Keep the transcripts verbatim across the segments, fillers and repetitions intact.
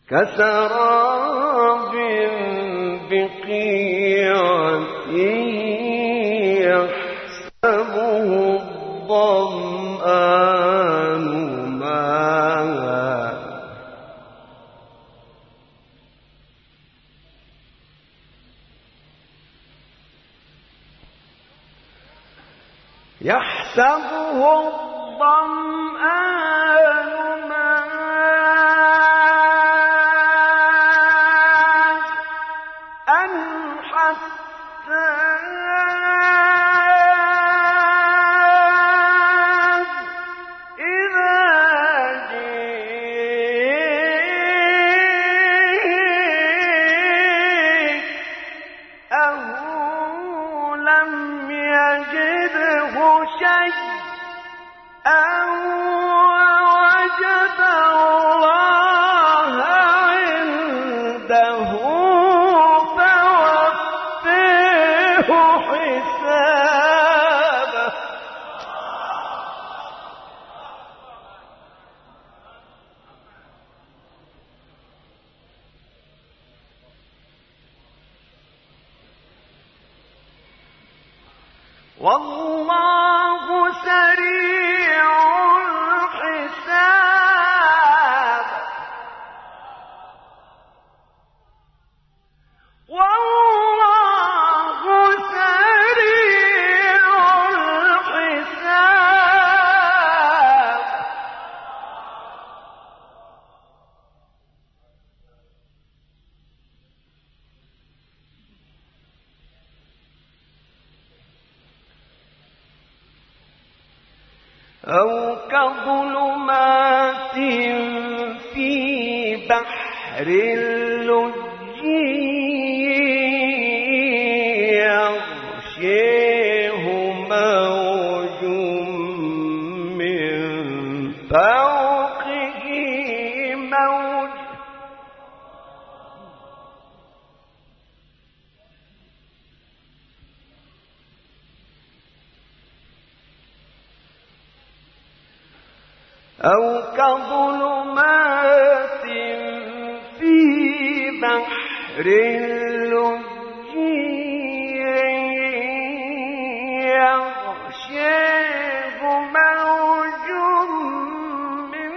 كسراب بقيعة يحسبه الظمآن ماء يحسبه الظمآن ماء حتى إذا جاءه لم يجده شيئا ووجد الله عنده فوفيه حسابه. والله سريع الحساب والله سريع الحساب. أو كظلمات في بحر اللجي يغشيه موج من فوقه موج أو كظلمات في بحر اللجي يغشيه موج من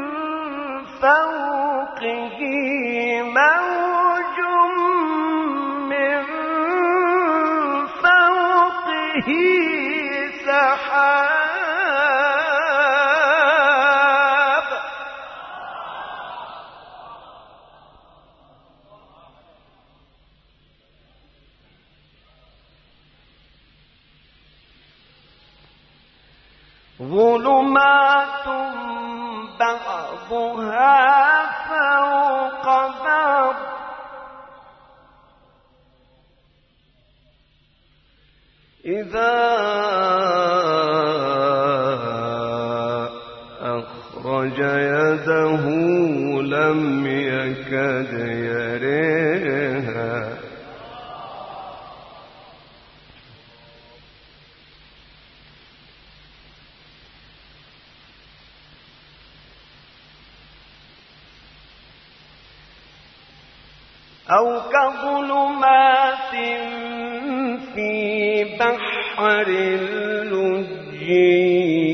فوقه موج من فوقه سحاب. ظلمات بعضها فوق بعض إذا أخرج يده لم يكد يريها أو كظلمات في بحر اللجي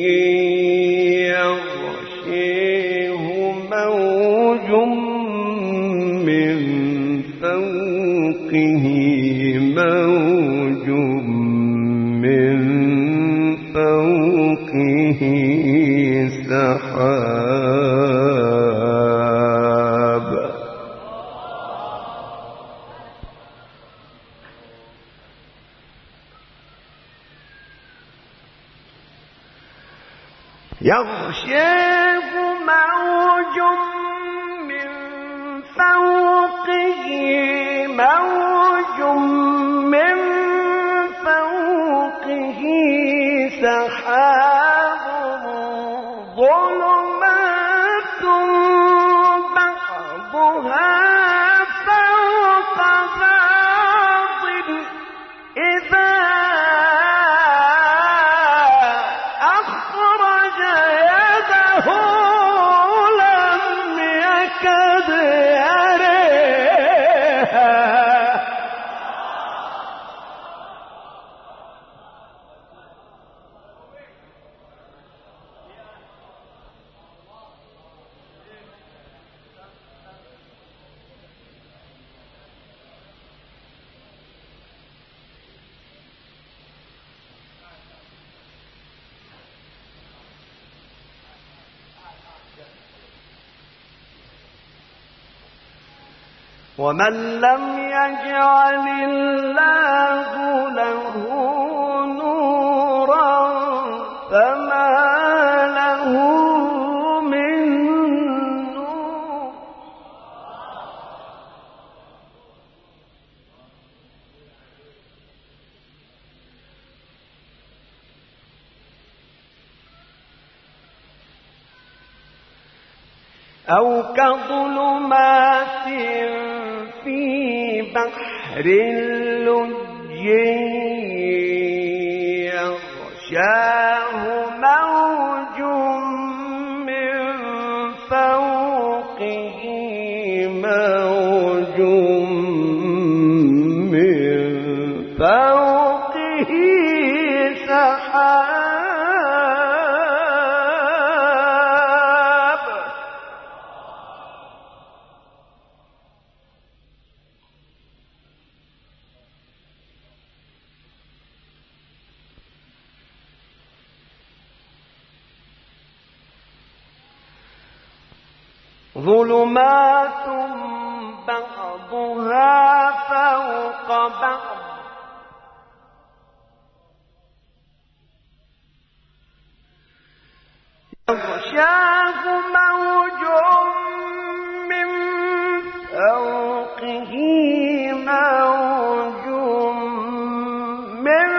يغشيه موج من فوقه موج من فوقه سحاب. يغشيه موج من فوقه موج من فوقه سحاب ظلمات بعضها فوق بعض إذا أخرج يده لم يكد ومن لم يجعل الله له نورا فما له من نور. أو كظلمات في بحر لجي يغشاه موج من فوقه موج من فوقه سحاب ظلمات بعضها فوق بعض يغشاه موج من فوقه موج من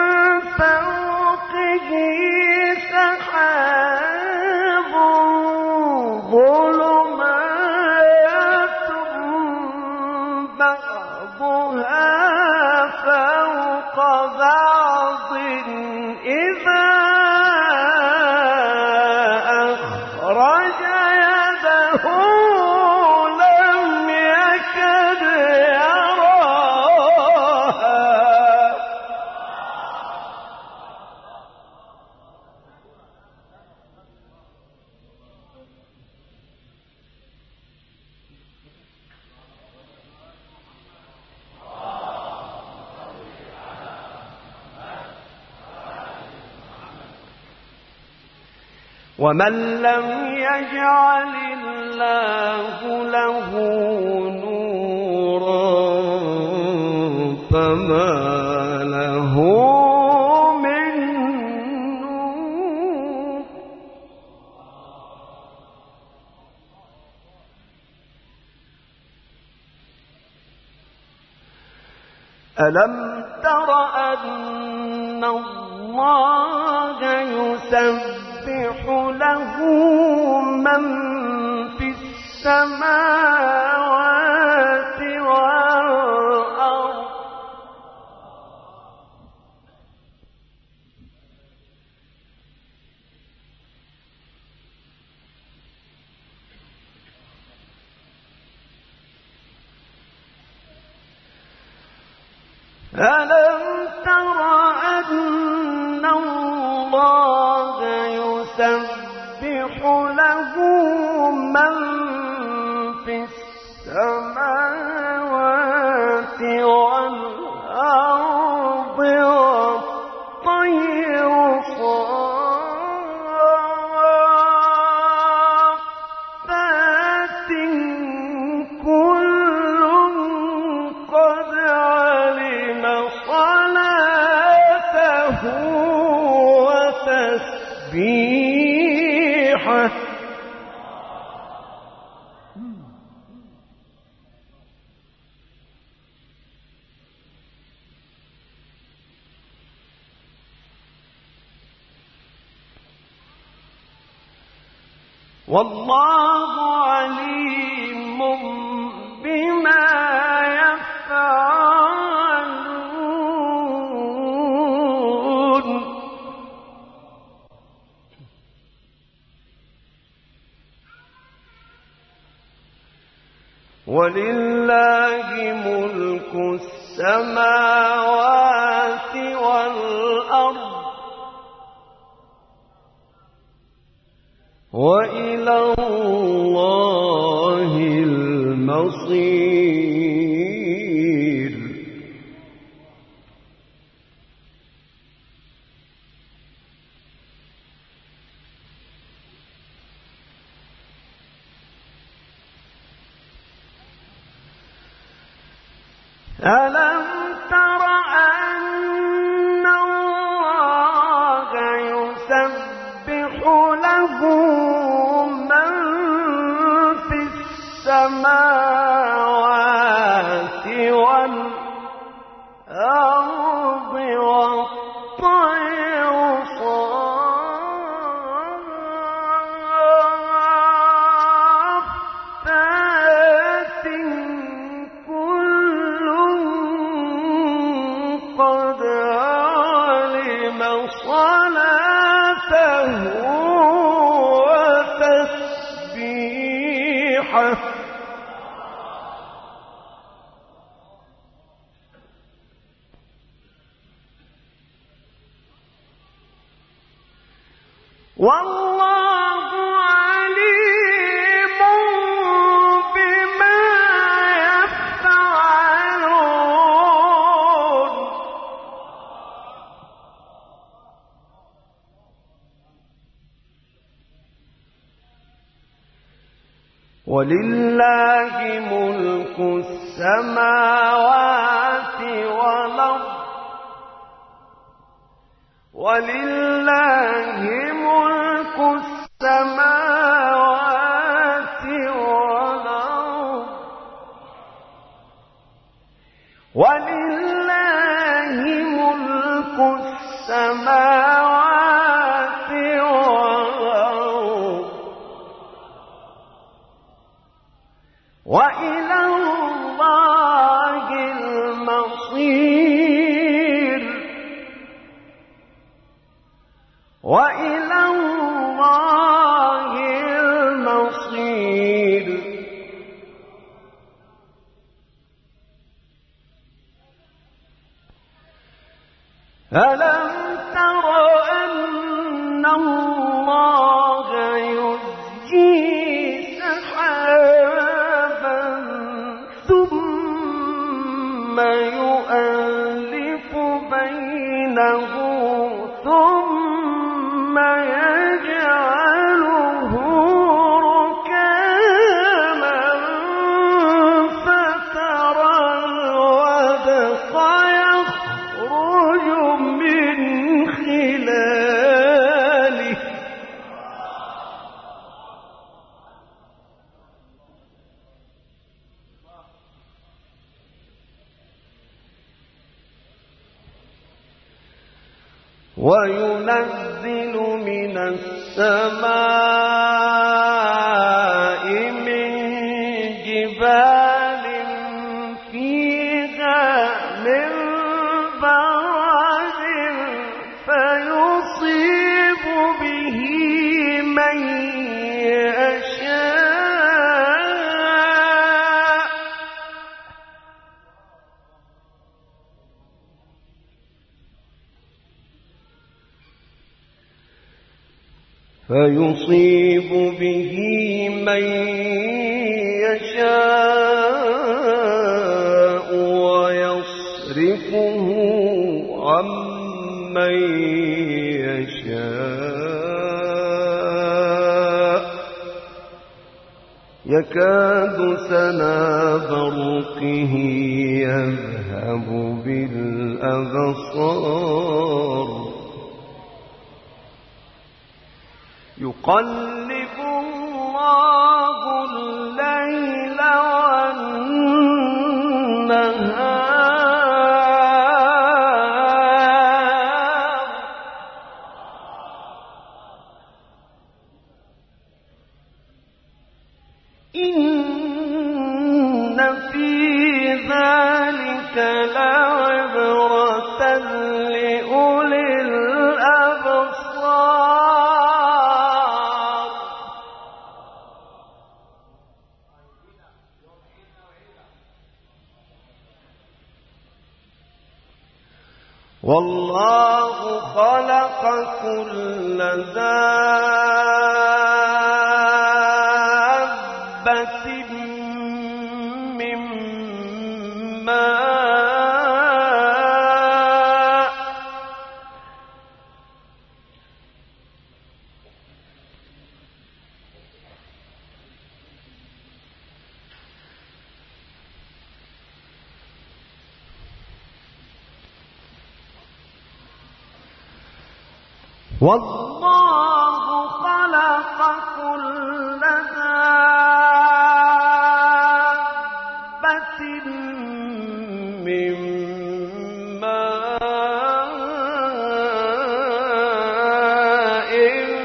فوقه سحاب ظلمات بعضها فوق بعض إذا أخرج يده لم يكد يراها. ومن لم يجعل الله له نورا فما له من نور. ألم تر أن الله يسبح له من في السماوات والأرض ألم تر أن الله يسبح له من في السماوات والأرض والطير صافات كل قد علم صلاته وتسبيحه والله عليم بما يفعلون. ولله ملك السماوات والأرض وإلى الله المصير. ألم تر أن الله يسبح له من في السماوات والأرض والطير صافات كل قد علم صلاته وتسبيحه والله عليم بما يفعلون ولله ملك السماوات والأرض ولله ملك السماوات والأرض ولله ملك السماوات والأرض وإلى الله المصير وإلى الله المصير ألم تر أن الله يزجي سحابا ثم يؤلف بينه ثم يجعله ركاما فترى الودق يخرج من خلاله وينزل من السماء من جبال فيها من برد فيصيب به من يشاء فيصيب به من يشاء ويصرفه عن من يشاء يكاد سنا برقه يذهب بالأبصار يقلب الله الليل والنهار إن في ذلك لعبرة لأولي الأبصار والله خلق كل دابة من ماء والله خلق كل دابة من ماء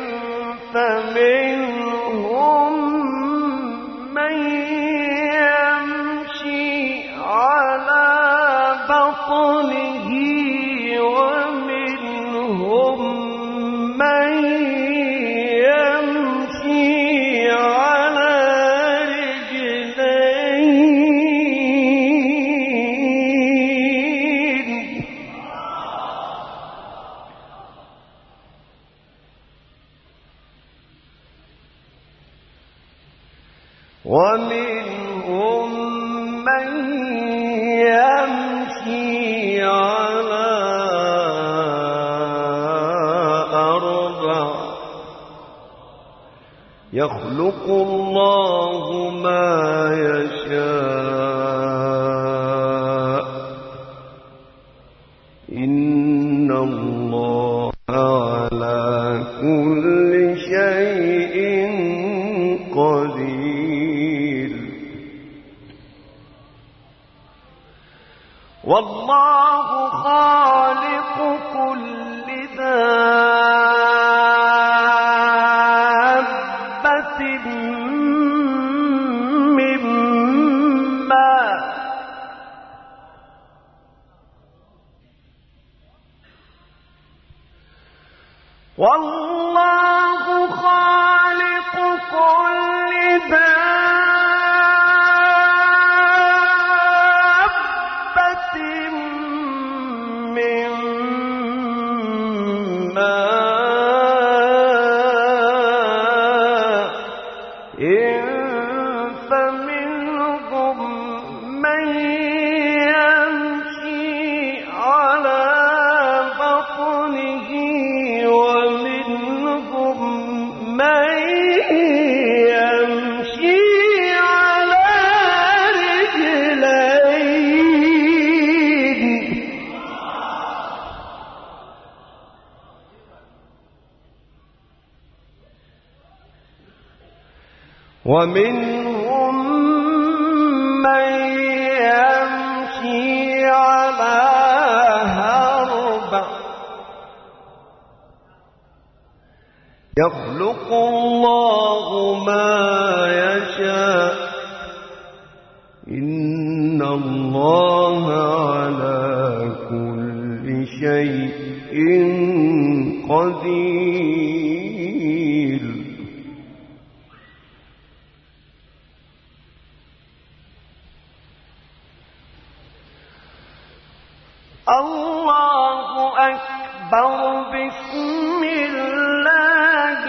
فمنهم من يمشي على بطنه ومنهم من يمشي على رجلين ومنهم من يمشي على أربع يخلق الله ما يشاء إن الله على كل شيء قدير والله خالق كل دابة من ماء والله خالق كل دابة من ماء فمنهم من يمشي على بطنه ومنهم من يمشي على رجلين ومنهم من يمشي على أربع يخلق الله ما يشاء إن الله على كل شيء قدير الله أكبر بسم الله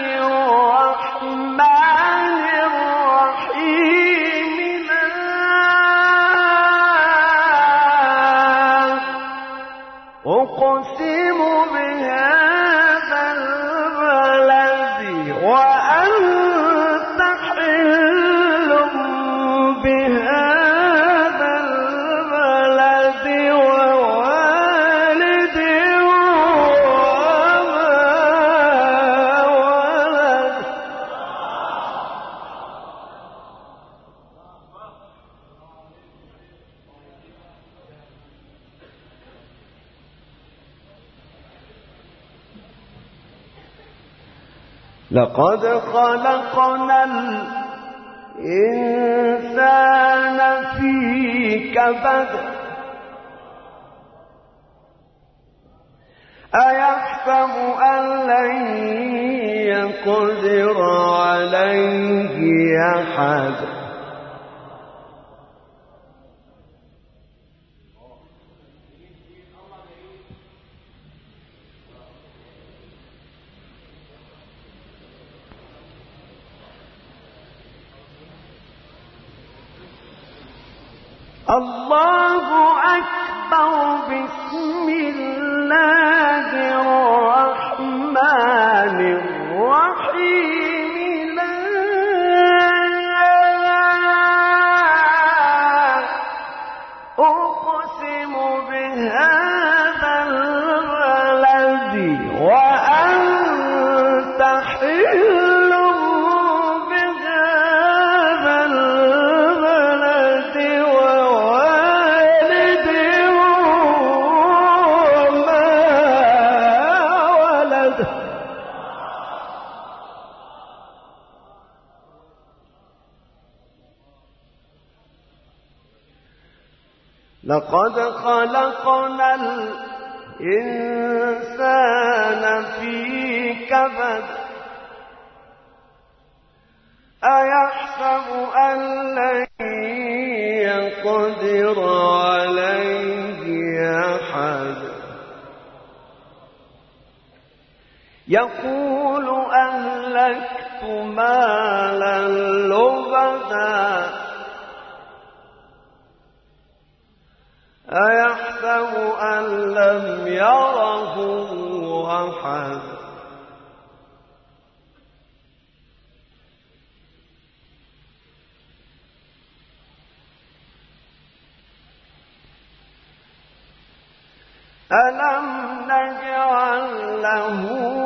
الرحمن الرحيم لا أقسم بهذا البلد وأنت حل بهذا البلد ووالد وما ولد لقد خلقنا الإنسان في كبد أيحسب أن لن يقدر عليه أحد الله أكبر بسم الله الرحمن الرحيم لا أقسم بهذا البلد وأنت لقد خلقنا الإنسان في كبد أيحسب أن لن يقدر عليه أحد يقول أهلكت مالا لبدا أيحسب أن لم يره أحد ألم نجعل له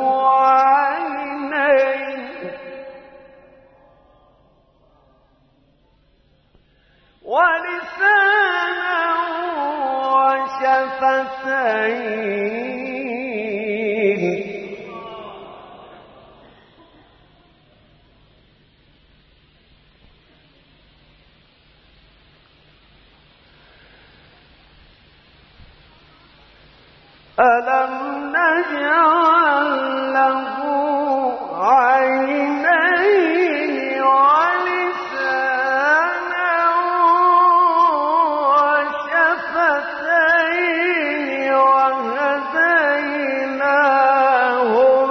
عينين ولسانا وشفتين ألم نجعل له عينين ولسانا وشفتين وهديناه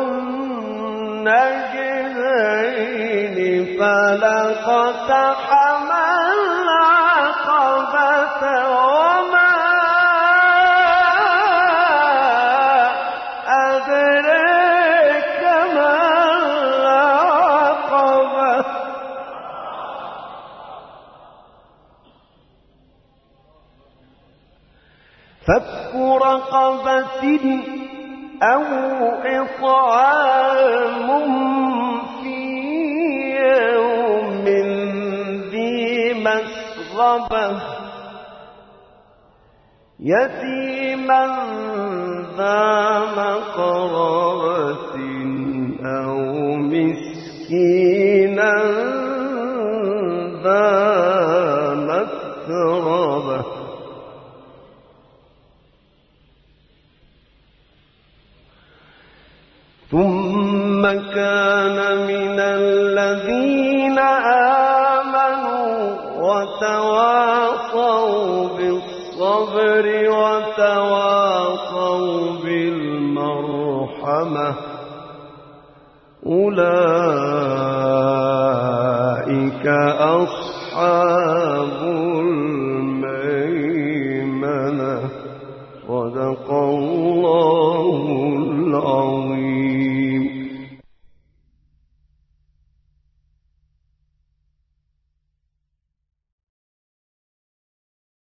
النجدين فلاقتحم العقبة وما فك رقبة أو إطعام في يوم ذي مسغبة يتيما ذا مقربة أو مسكينا ذا متربة ثم كان من الذين آمنوا وتواصوا بالصبر وتواصوا بالمرحمة أولئك أصحاب